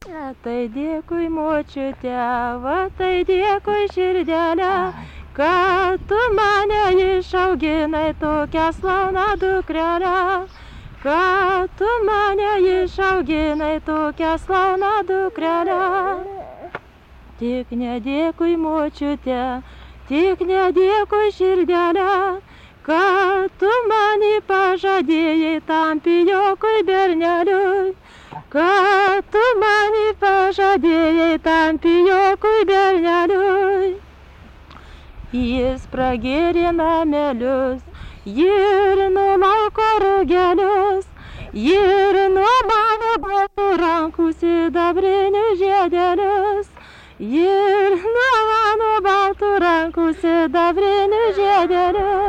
Tai dėkui močiute, va tai dėkui širdelė, kad tu mane išauginai tokią slauną dukrelę, kad tu mane išauginai tokią slauną dukrelę. Tik nedėkui močiute, tik nedėkui širdelė, kad tu mani pažadėjai tam pijokui berneliui, kad tu mani pažadėjai tam pijokui berneliui. Jis pragėrė namelius ir numalko rugelius, ir nuo mano baltų rankų sidabrinius žiedelius, ir nuo mano baltų rankų sidabrinius žiedelius.